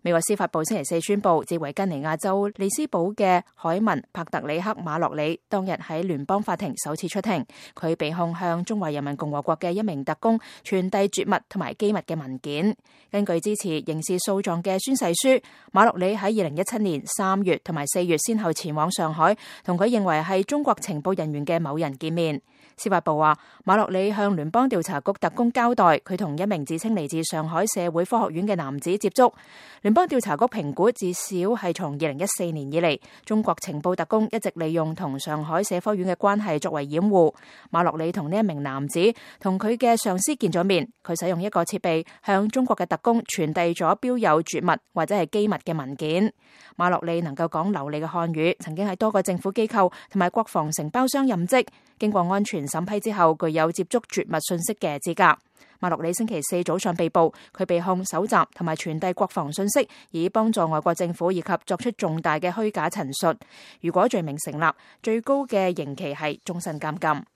美國司法部星期四宣布，自維吉尼亞州利斯堡嘅凱文·帕特里克·馬洛里當日喺聯邦法庭首次出庭，佢被控向中華人民共和國嘅一名特工傳遞絕密同埋機密嘅文件。根據支持刑事訴狀嘅宣誓書，馬洛里喺2017年3月同埋4月先後前往上海，同佢認為係中國情報人員嘅某人見面。司法部話，馬洛里向聯邦調查局特工交代，佢同一名自稱嚟自上海社會科學院嘅男子接觸。聯邦調查局評估，至少係從2014年以嚟，中國情報特工一直利用同上海社科院嘅關係作為掩護。馬洛里同呢一名男子同佢嘅上司見咗面，佢使用一個設備向中國嘅特工傳遞咗標有絕密或者係機密嘅文件。馬洛里能夠講流利嘅漢語，曾經喺多個政府機構同埋國防承包商任職，經過安全審批之後，具有接觸絕密信息嘅資格。馬洛里星期四早上被捕，佢被控搜集同埋傳遞國防信息，以幫助外國政府以及作出重大嘅虛假陳述。如果罪名成立，最高嘅刑期係終身監禁。